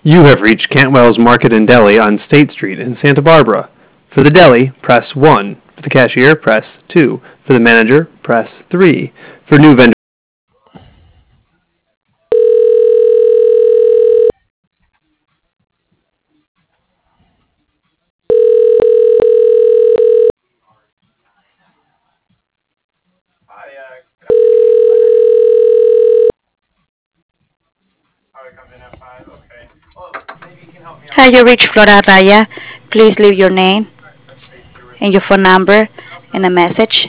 You have reached Cantwell's Market and Deli on State Street in Santa Barbara. For the deli, press 1. For the cashier, press 2. For the manager, press 3. For new vendors. Hi, you reached Flora Raya. Please leave your name and your phone number and a message,